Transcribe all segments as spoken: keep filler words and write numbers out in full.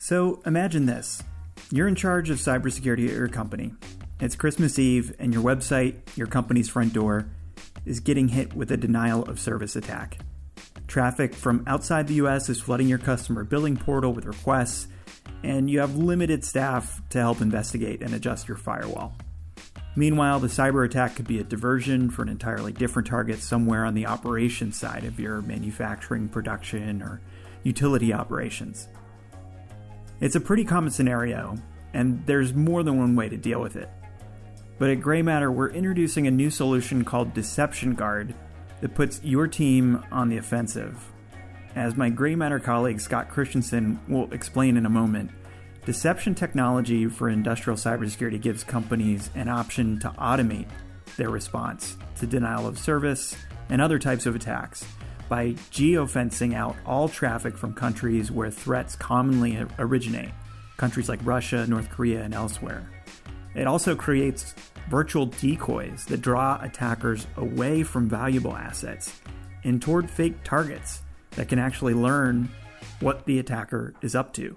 So imagine this. You're in charge of cybersecurity at your company. It's Christmas Eve and your website, your company's front door, is getting hit with a denial of service attack. Traffic from outside the U S is flooding your customer billing portal with requests, and you have limited staff to help investigate and adjust your firewall. Meanwhile, the cyber attack could be a diversion for an entirely different target somewhere on the operations side of your manufacturing, production, or utility operations. It's a pretty common scenario, and there's more than one way to deal with it. But at Grey Matter, we're introducing a new solution called Deception Guard that puts your team on the offensive. As my Grey Matter colleague Scott Christensen will explain in a moment, deception technology for industrial cybersecurity gives companies an option to automate their response to denial of service and other types of attacks by geofencing out all traffic from countries where threats commonly originate, countries like Russia, North Korea, and elsewhere. It also creates virtual decoys that draw attackers away from valuable assets and toward fake targets that can actually learn what the attacker is up to.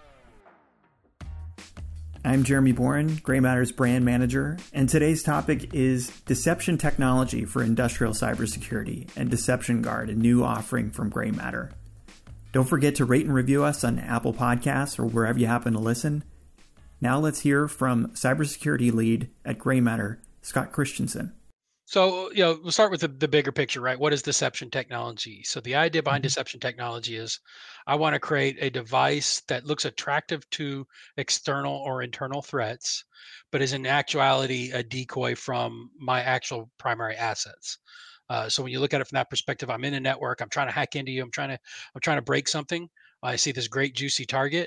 I'm Jeremy Boren, Grey Matter's brand manager, and today's topic is deception technology for industrial cybersecurity and Deception Guard, a new offering from Grey Matter. Don't forget to rate and review us on Apple Podcasts or wherever you happen to listen. Now let's hear from cybersecurity lead at Grey Matter, Scott Christensen. So, you know, we'll start with the, the bigger picture, right? What is deception technology? So the idea behind Mm-hmm. deception technology is I want to create a device that looks attractive to external or internal threats, but is in actuality a decoy from my actual primary assets. Uh, so when you look at it from that perspective, I'm in a network, I'm trying to hack into you, I'm trying to, I'm trying to break something. I see this great juicy target.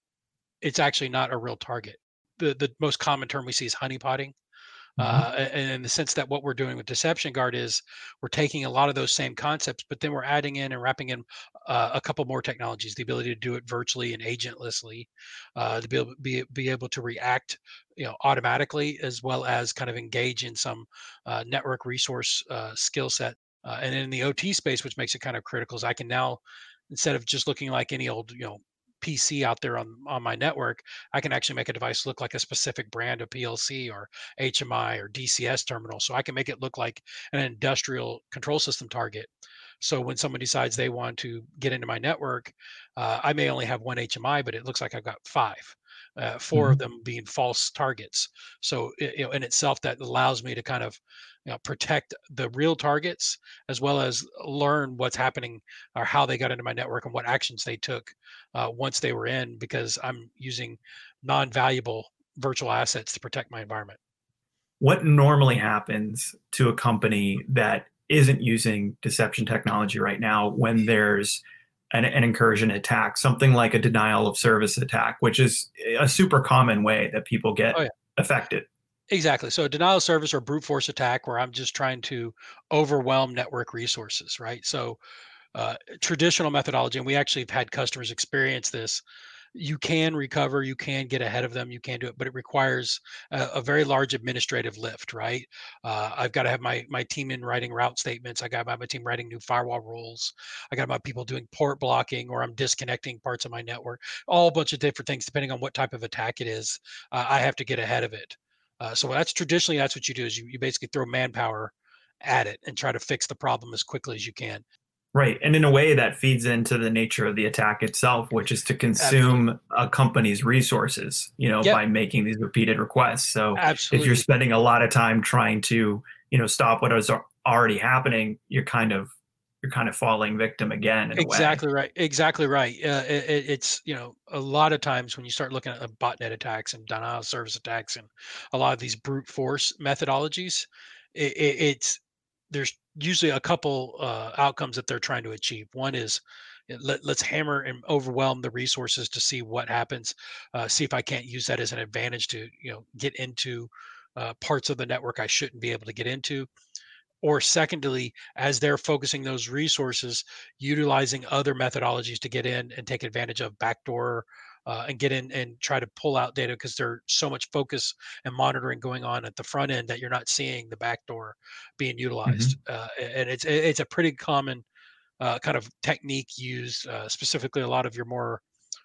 It's actually not a real target. The the most common term we see is honeypotting. Uh, Mm-hmm. and in the sense that what we're doing with Deception Guard is we're taking a lot of those same concepts, but then we're adding in and wrapping in uh, a couple more technologies, the ability to do it virtually and agentlessly, uh, to be able, be, be able to react, you know, automatically, as well as kind of engage in some uh, network resource uh, skill set. Uh, and in the O T space, which makes it kind of critical, is I can now, instead of just looking like any old, you know, P C out there on on my network, I can actually make a device look like a specific brand of P L C or H M I or D C S terminal. So I can make it look like an industrial control system target. So when someone decides they want to get into my network, uh, I may only have one H M I, but it looks like I've got five, uh, four Mm-hmm. of them being false targets. So it, you know, in itself, that allows me to kind of, you know, protect the real targets as well as learn what's happening or how they got into my network and what actions they took uh, once they were in, because I'm using non-valuable virtual assets to protect my environment. What normally happens to a company that isn't using deception technology right now when there's an, an incursion attack, something like a denial of service attack, which is a super common way that people get Oh yeah, affected? exactly. So denial of service or brute force attack, where I'm just trying to overwhelm network resources, right? So uh, traditional methodology, and we actually have had customers experience this. You can recover, you can get ahead of them, you can do it, but it requires a, a very large administrative lift, right? Uh, I've got to have my my team in writing route statements. I got to have my team writing new firewall rules. I got my people doing port blocking, or I'm disconnecting parts of my network. All a bunch of different things depending on what type of attack it is. Uh, I have to get ahead of it. Uh, so that's traditionally that's what you do is you, you basically throw manpower at it and try to fix the problem as quickly as you can. Right. And in a way that feeds into the nature of the attack itself, which is to Absolutely. consume a company's resources, you know, Yep. by making these repeated requests. So if you're Absolutely. spending a lot of time trying to, you know, stop what is al- already happening, you're kind of you're kind of falling victim again in a way. Exactly right. Exactly right. Uh, it, it- it's, you know, a lot of times when you start looking at uh, botnet attacks and denial of service attacks and a lot of these brute force methodologies, it, it, it's there's usually a couple uh, outcomes that they're trying to achieve. One is uh, let, let's hammer and overwhelm the resources to see what happens. Uh, see if I can't use that as an advantage to, you know, get into uh, parts of the network I shouldn't be able to get into, or secondly, as they're focusing those resources, utilizing other methodologies to get in and take advantage of backdoor uh, and get in and try to pull out data, because there's so much focus and monitoring going on at the front end that you're not seeing the backdoor being utilized. Hmm. Uh, and it's it's a pretty common uh, kind of technique used, uh, specifically a lot of your more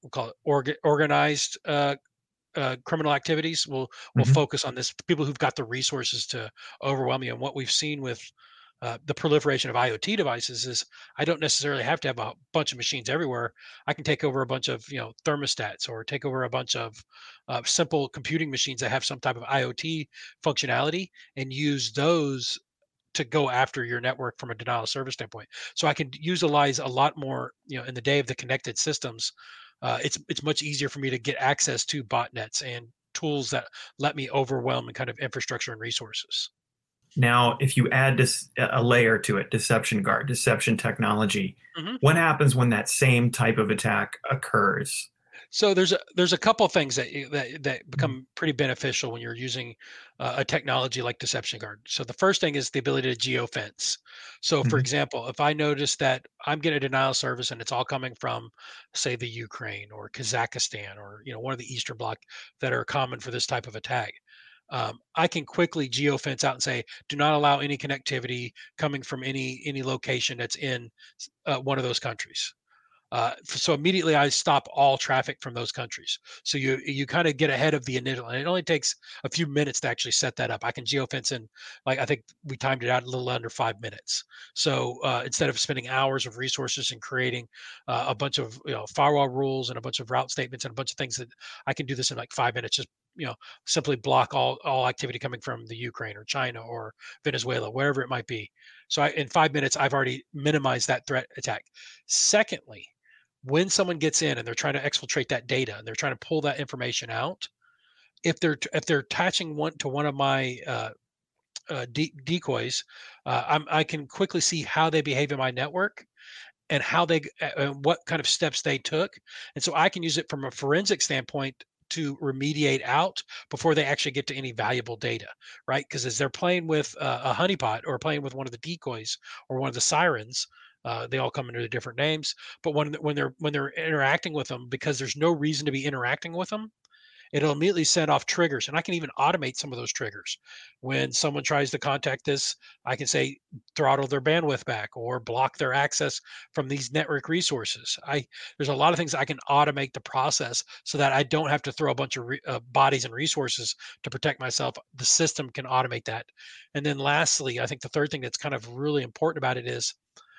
we'll call it orga- organized uh, uh, criminal activities will will Hmm. focus on this. People who've got the resources to overwhelm you. And what we've seen with uh, the proliferation of IoT devices is I don't necessarily have to have a bunch of machines everywhere. I can take over a bunch of you know thermostats or take over a bunch of uh, simple computing machines that have some type of IoT functionality and use those to go after your network from a denial of service standpoint. So I can utilize a lot more, you know, in the day of the connected systems. Uh, it's it's much easier for me to get access to botnets and tools that let me overwhelm and kind of infrastructure and resources. Now, if you add this a layer to it, deception guard, deception technology, Mhm. what happens when that same type of attack occurs? So there's a there's a couple things that you- that that Mhm. become pretty beneficial when you're using uh, a technology like Deception Guard. So the first thing is the ability to geofence. So for Mhm. example, if I notice that I'm getting a denial of service and it's all coming from, say, the Ukraine or Kazakhstan or you know one of the Eastern Bloc that are common for this type of attack, um, I can quickly geofence out and say, do not allow any connectivity coming from any any location that's in uh, one of those countries. Uh, so immediately I stop all traffic from those countries. So you you kind of get ahead of the initial, and it only takes a few minutes to actually set that up. I can geofence in, like I think we timed it out a little under five minutes. So uh, instead of spending hours of resources and creating uh, a bunch of you know firewall rules and a bunch of route statements and a bunch of things that I can do this in like five minutes. Just you know simply block all all activity coming from the Ukraine or China or Venezuela, wherever it might be. So I, in five minutes, I've already minimized that threat attack. Secondly, when someone gets in and they're trying to exfiltrate that data and they're trying to pull that information out, if they're if they're attaching one to one of my uh, uh, de- decoys, uh, I'm, I can quickly see how they behave in my network and how they uh, uh, what kind of steps they took, and so I can use it from a forensic standpoint to remediate out before they actually get to any valuable data, right? Because as they're playing with uh, a honeypot or playing with one of the decoys or one of the sirens, uh, they all come under different names. But when when they're when they're interacting with them, because there's no reason to be interacting with them, it'll immediately set off triggers. And I can even automate some of those triggers. When someone tries to contact this, I can say throttle their bandwidth back or block their access from these network resources. I There's a lot of things I can automate the process so that I don't have to throw a bunch of re, uh, bodies and resources to protect myself. The system can automate that. And then lastly, I think the third thing that's kind of really important about it is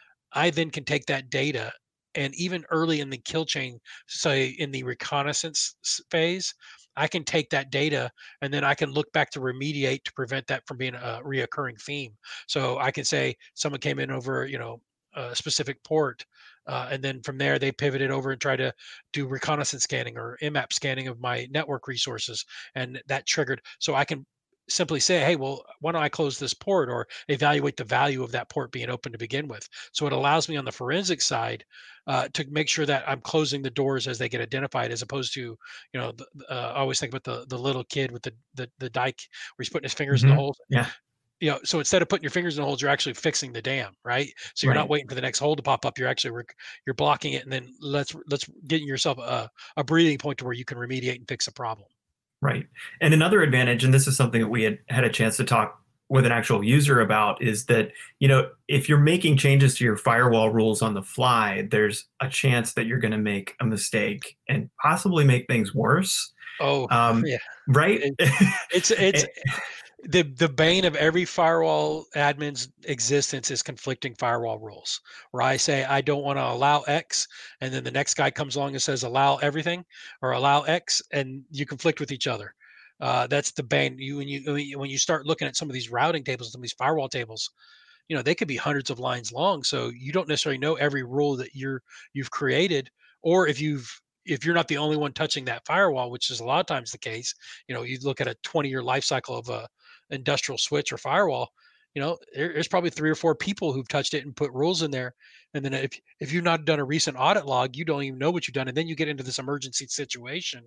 I then can take that data and even early in the kill chain, say in the reconnaissance s- phase, I can take that data and then I can look back to remediate to prevent that from being a reoccurring theme. So I can say someone came in over, you know, a specific port, uh, and then from there they pivoted over and try to do reconnaissance scanning or M map scanning of my network resources, and that triggered. So I can simply say, hey, well, why don't I close this port or evaluate the value of that port being open to begin with? So it allows me on the forensic side uh, to make sure that I'm closing the doors as they get identified, as opposed to, you know, the, uh, I always think about the the little kid with the the, the dike where he's putting his fingers in the Mhm. holes. Yeah, You know, so instead of putting your fingers in the holes, you're actually fixing the dam, right? So you're not right, waiting for the next hole to pop up. You're actually rec- you're blocking it, and then let's let's get yourself a, a breathing point to where you can remediate and fix a problem. right. And another advantage, and this is something that we had had a chance to talk with an actual user about, is that, you know, if you're making changes to your firewall rules on the fly, there's a chance that you're going to make a mistake and possibly make things worse. Oh, Um, yeah. right? It, it's it's Eh, the the bane of every firewall admin's existence is conflicting firewall rules. Where I say I don't want to allow X, and then the next guy comes along and says allow everything or allow X, and you conflict with each other. Uh, that's the bane. You when you when you when you start looking at some of these routing tables, some of these firewall tables, you know they could be hundreds of lines long. So you don't necessarily know every rule that you're you've created, or if you've if you're not the only one touching that firewall, which is a lot of times the case. You know, you look at a twenty year life cycle of a industrial switch or firewall. You know, there, there's probably three or four people who've touched it and put rules in there. And then if if you've not done a recent audit log, you don't even know what you've done. And then you get into this emergency situation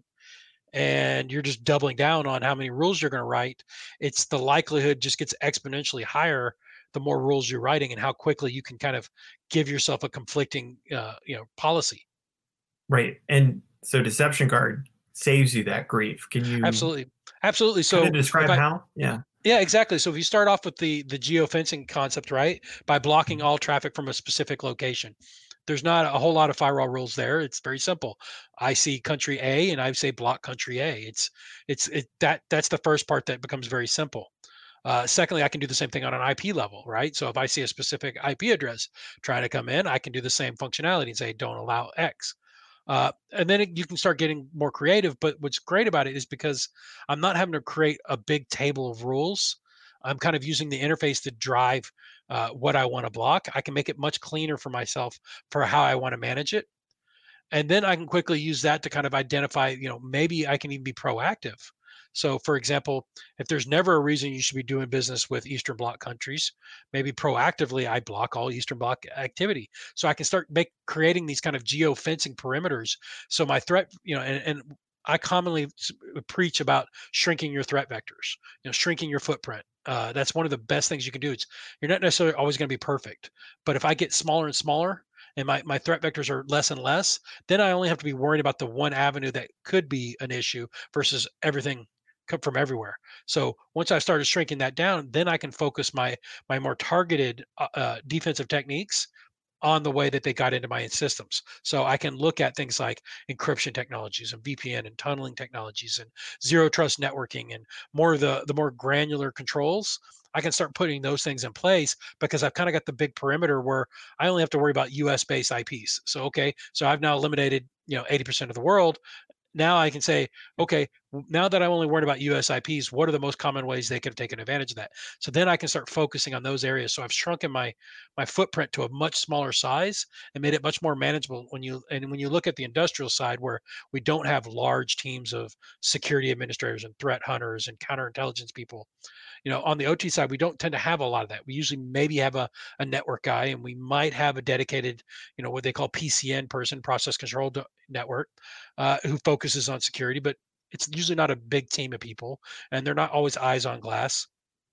and you're just doubling down on how many rules you're going to write. It's the likelihood just gets exponentially higher the more rules you're writing and how quickly you can kind of give yourself a conflicting uh, you know policy. right. And so Deception Guard saves you that grief. Can you Absolutely, absolutely. kind of So if describe I how? Yeah. yeah, exactly. So if you start off with the the geofencing concept, right, by blocking Mhm. all traffic from a specific location, There's not a whole lot of firewall rules there. It's very simple. I see country A and I say block country A. It's it's it that that's the first part that becomes very simple. Uh, secondly, I can do the same thing on an I P level, right? So if I see a specific I P address trying to come in, I can do the same functionality and say don't allow X. Uh, and then it, you can start getting more creative. But what's great about it is because I'm not having to create a big table of rules. I'm kind of using the interface to drive uh, what I want to block. I can make it much cleaner for myself for how I want to manage it. And then I can quickly use that to kind of identify, you know, maybe I can even be proactive. So, for example, if there's never a reason you should be doing business with Eastern Bloc countries, maybe proactively I block all Eastern Bloc activity. So I can start make creating these kind of geo fencing perimeters. So my threat, you know, and, and I commonly s- preach about shrinking your threat vectors, you know, shrinking your footprint. Uh, that's one of the best things you can do. It's you're not necessarily always going to be perfect, but if I get smaller and smaller, and my, my threat vectors are less and less, then I only have to be worried about the one avenue that could be an issue versus everything come from everywhere. So once I started shrinking that down, then I can focus my my more targeted uh, uh, defensive techniques on the way that they got into my systems. So I can look at things like encryption technologies and V P N and tunneling technologies and zero trust networking and more of the the more granular controls. I can start putting those things in place because I've kind of got the big perimeter where I only have to worry about U S based I Ps. So okay, so I've now eliminated, you know, eighty percent of the world. Now I can say, okay, now that I'm only worried about U S I Ps, what are the most common ways they could have taken advantage of that? So then I can start focusing on those areas. So I've shrunken my my footprint to a much smaller size and made it much more manageable. When you and when you look at the industrial side, where we don't have large teams of security administrators and threat hunters and counterintelligence people, you know, on the O T side, we don't tend to have a lot of that. We usually maybe have a, a network guy, and we might have a dedicated, you know, what they call P C N person, process control d- network, uh, who focuses on security, but it's usually not a big team of people, and they're not always eyes on glass.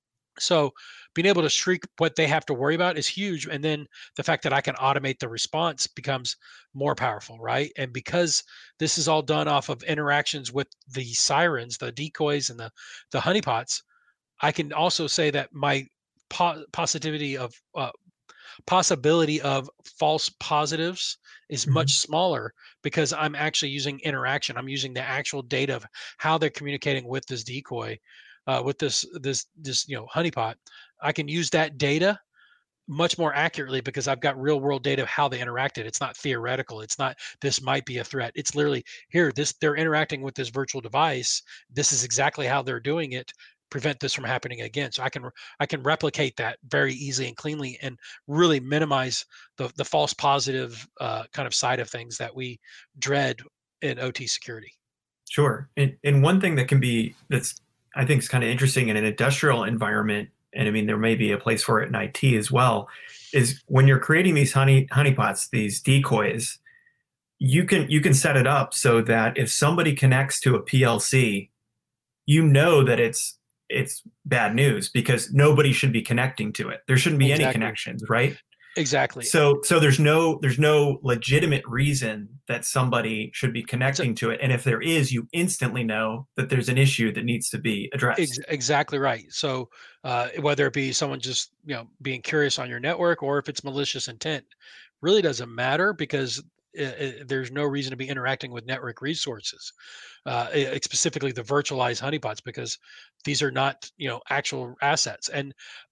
So being able to shrink what they have to worry about is huge. And then the fact that I can automate the response becomes more powerful, right? And because this is all done off of interactions with the sirens, the decoys, and the the honeypots, I can also say that my po- positivity of uh, possibility of false positives is much Mhm. smaller because I'm actually using interaction. I'm using the actual data of how they're communicating with this decoy, uh, with this this this you know honeypot. I can use that data much more accurately because I've got real world data of how they interacted. It's not theoretical. It's not this might be a threat. It's literally here. This they're interacting with this virtual device. This is exactly how they're doing it. Prevent this from happening again. So I can I can replicate that very easily and cleanly, and really minimize the the false positive uh, kind of side of things that we dread in O T security. Sure. And and one thing that can be that's I think is kind of interesting in an industrial environment, and I mean there may be a place for it in I T as well, is when you're creating these honey honeypots, these decoys, you can you can set it up so that if somebody connects to a P L C, you know that it's it's bad news because nobody should be connecting to it. There shouldn't be any Exactly. connections, right? Exactly. So so there's no there's no legitimate reason that somebody should be It's a, connecting to it. And if there is, you instantly know that there's an issue that needs to be Ex- addressed. exactly right. So uh, whether it be someone just you know being curious on your network or if it's malicious intent, really doesn't matter because uh, uh, there's no reason to be interacting with network resources, uh, uh, specifically the virtualized honeypots, because these are not you know actual assets. And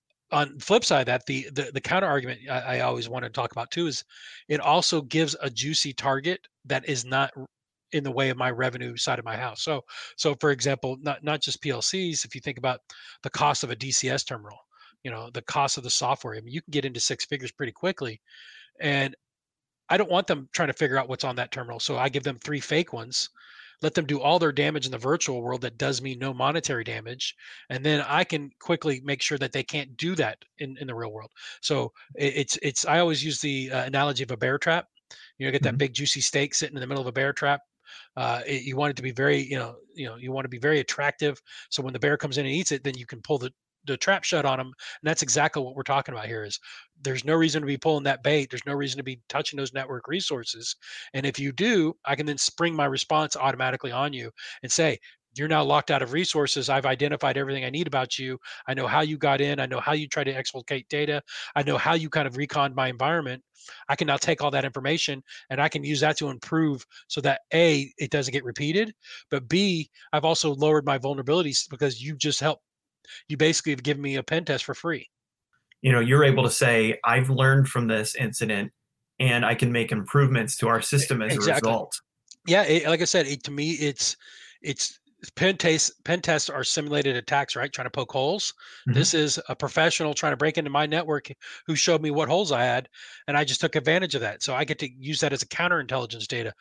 on the flip side of that, the the, the counter argument I, I always want to talk about too is it also gives a juicy target that is not r- in the way of my revenue side of my house. So so for example, not not just P L Cs, if you think about the cost of a D C S terminal, you know, the cost of the software, I mean, you can get into six figures pretty quickly. And I don't want them trying to figure out what's on that terminal. So I give them three fake ones, let them do all their damage in the virtual world that does me no monetary damage. And then I can quickly make sure that they can't do that in, in the real world. So it, it's, it's, I always use the uh, analogy of a bear trap. You know, get that Mhm. big juicy steak sitting in the middle of a bear trap. Uh, it, you want it to be very, you know, you know, you want to be very attractive. So when the bear comes in and eats it, then you can pull the the trap shut on them. And that's exactly what we're talking about here. Is there's no reason to be pulling that bait. There's no reason to be touching those network resources. And if you do, I can then spring my response automatically on you and say, You're now locked out of resources. I've identified everything I need about you. I know how you got in. I know how you try to explicate data. I know how you kind of reconned my environment. I can now take all that information and I can use that to improve so that A, it doesn't get repeated, but B, I've also lowered my vulnerabilities because you just helped. You basically have given me a pen test for free. You know, you're able to say, I've learned from this incident and I can make improvements to our system as a Exactly. result. Yeah, it, like I said, it, to me, it's it's pen tests. Pen tests are simulated attacks, right? Trying to poke holes. Mhm. This is a professional trying to break into my network who showed me what holes I had, and I just took advantage of that. So I get to use that as a counterintelligence data.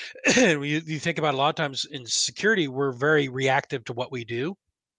And you, you think about a lot of times in security, we're very reactive to what we do.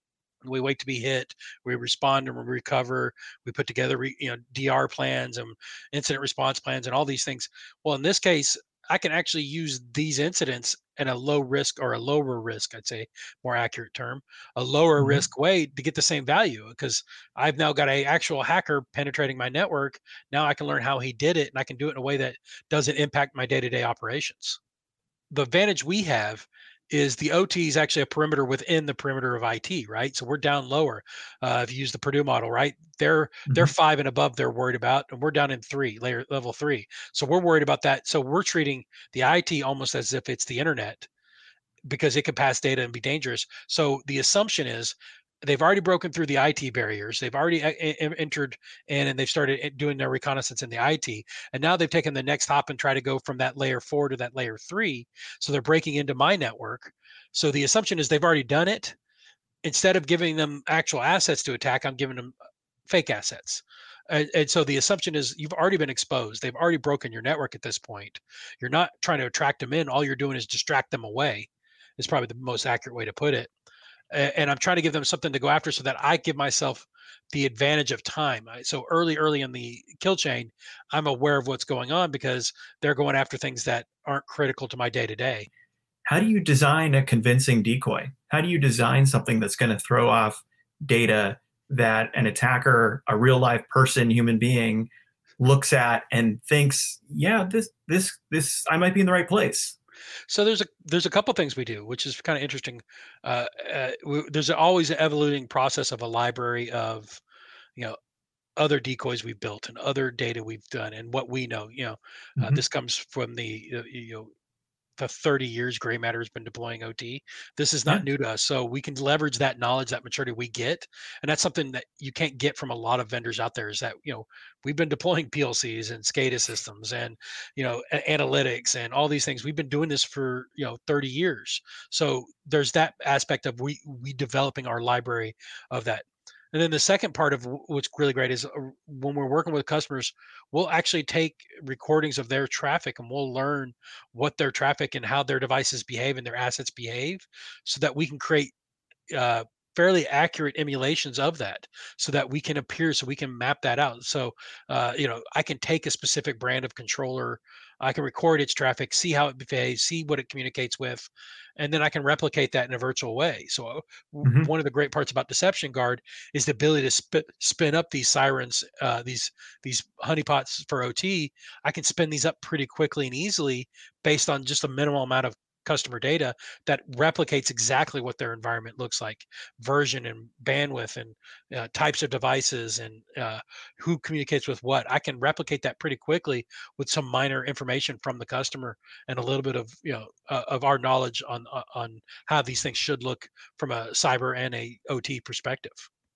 We wait to be hit. We respond and we recover. We put together, re, you know, D R plans and incident response plans and all these things. Well, in this case, I can actually use these incidents in a low risk or a lower risk, I'd say, more accurate term, a lower Mhm. risk way to get the same value because I've now got a actual hacker penetrating my network. Now I can learn how he did it and I can do it in a way that doesn't impact my day-to-day operations. The advantage we have is the O T is actually a perimeter within the perimeter of I T, right? So we're down lower. Uh, if you use the Purdue model, right? They're they're Mhm. five and above. They're worried about, and we're down in three, layer level three. So we're worried about that. So we're treating the I T almost as if it's the internet because it could pass data and be dangerous. So the assumption is they've already broken through the I T barriers. They've already e- e- entered in and they've started e- doing their reconnaissance in the I T. And now they've taken the next hop and try to go from that layer four to that layer three. So they're breaking into my network. So the assumption is they've already done it. Instead of giving them actual assets to attack, I'm giving them fake assets. And, and so the assumption is you've already been exposed. They've already broken your network at this point. You're not trying to attract them in. All you're doing is distract them away, is probably the most accurate way to put it. And I'm trying to give them something to go after so that I give myself the advantage of time. So early, early in the kill chain, I'm aware of what's going on because they're going after things that aren't critical to my day to day. How do you design a convincing decoy? How do you design something that's going to throw off data that an attacker, a real life person, human being, looks at and thinks, yeah, this, this, this, I might be in the right place. So there's a there's a couple things we do, which is kind of interesting. Uh, uh, we, there's always an evolving process of a library of you know other decoys we've built and other data we've done and what we know. You know, uh, Mhm. this comes from the uh, you know the thirty years Gray Matter has been deploying O T. This is Yeah. not new to us. So we can leverage that knowledge, that maturity we get. And that's something that you can't get from a lot of vendors out there is that, you know, we've been deploying P L Cs and SCADA systems and, you know, a- analytics and all these things. We've been doing this for, you know, thirty years. So there's that aspect of we, we developing our library of that. And then the second part of wh- what's really great is uh, when we're working with customers, we'll actually take recordings of their traffic and we'll learn what their traffic and how their devices behave and their assets behave so that we can create uh, fairly accurate emulations of that so that we can appear so we can map that out so uh, you know I can take a specific brand of controller, I can record its traffic, see how it behaves, see what it communicates with, and then I can replicate that in a virtual way. So uh, w- Mhm. one of the great parts about Deception Guard is the ability to sp- spin up these sirens, uh, these these honeypots for O T. I can spin these up pretty quickly and easily based on just a minimal amount of customer data that replicates exactly what their environment looks like, version and bandwidth and uh, types of devices and uh, who communicates with what. I can replicate that pretty quickly with some minor information from the customer and a little bit of you know uh, of our knowledge on uh, on how these things should look from a cyber and a O T perspective.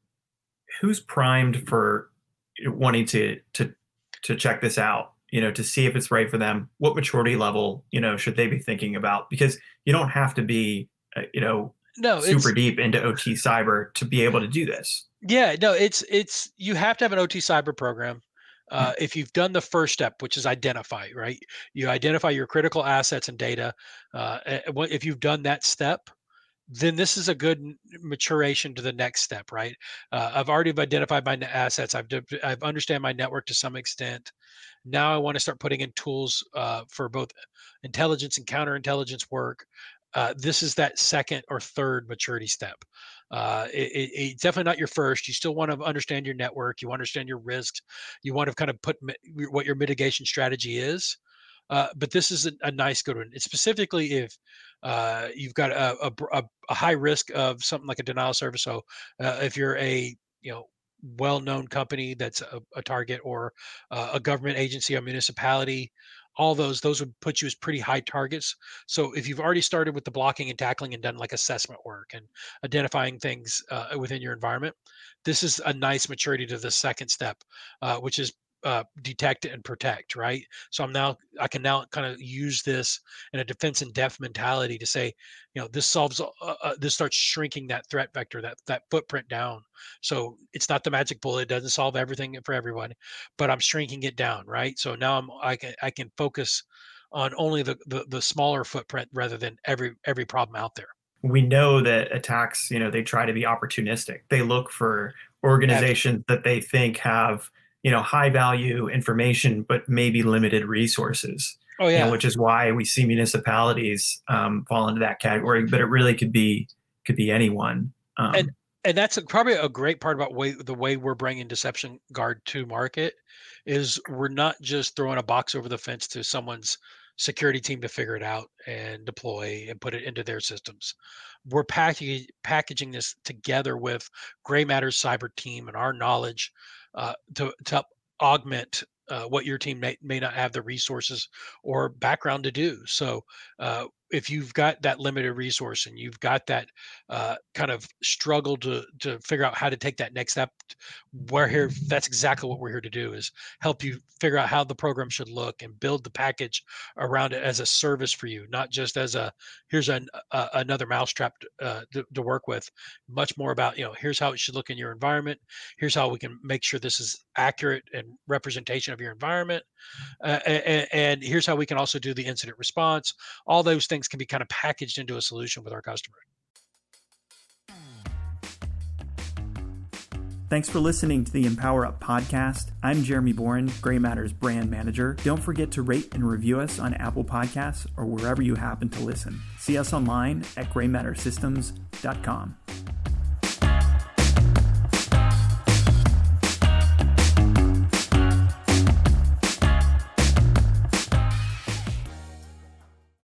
Who's primed for wanting to to to check this out? You know, to see if it's right for them. What maturity level, you know, should they be thinking about? Because you don't have to be, uh, you know, No, super it's deep into O T cyber to be able to do this. yeah, no, it's it's you have to have an O T cyber program. Yeah. Uh, if you've done the first step, which is identify, right? You identify your critical assets and data. Uh, a- what- if you've done that step, then this is a good n- maturation to the next step, right? Uh, I've already identified my n- assets. I've de- I've understand my network to some extent. Now I want to start putting in tools uh, for both intelligence and counterintelligence work. Uh, this is that second or third maturity step. Uh, it, it- it's definitely not your first. You still want to understand your network. You understand your risks. You want to kind of put mi- what your mitigation strategy is. Uh, but this is a, a nice good one. It's specifically if uh, you've got a, a, br- a, a high risk of something like a denial of service. So uh, if you're a you know well-known company that's a, a target, or uh, a government agency, a municipality, all those those would put you as pretty high targets. So if you've already started with the blocking and tackling and done like assessment work and identifying things uh, within your environment, this is a nice maturity to the second step, uh, which is uh, detect and protect, right? So I'm now I can now kind of use this in a defense in depth mentality to say, you know, this solves uh, uh, this starts shrinking that threat vector, that that footprint down. So it's not the magic bullet; it doesn't solve everything for everyone, but I'm shrinking it down, right? So now I'm I can I can focus on only the the, the smaller footprint rather than every every problem out there. We know that attacks, you know, they try to be opportunistic. They look for organizations that they think have, you know, high value information, but maybe limited resources. Oh You know, yeah, which is why we see municipalities um, fall into that category. But it really could be could be anyone. and Um, and that's a, probably a great part about way the way we're bringing Deception Guard to market is we're not just throwing a box over the fence to someone's security team to figure it out and deploy and put it into their systems. We're packaging packaging this together with Gray Matter's cyber team and our knowledge uh, to to augment uh, what your team may, may not have the resources or background to do. So uh, if you've got that limited resource and you've got that uh, kind of struggle to to figure out how to take that next step, we're here. That's exactly what we're here to do: is help you figure out how the program should look and build the package around it as a service for you, not just as a here's an, a, another mousetrap uh, to, to work with. Much more about, you know, here's how it should look in your environment. Here's how we can make sure this is accurate and representation of your environment. Uh, and, and here's how we can also do the incident response. All those things can be kind of packaged into a solution with our customer. Thanks for listening to the Empower Up podcast. I'm Jeremy Boren, Gray Matter's brand manager. Don't forget to rate and review us on Apple Podcasts or wherever you happen to listen. See us online at gray matter systems dot com.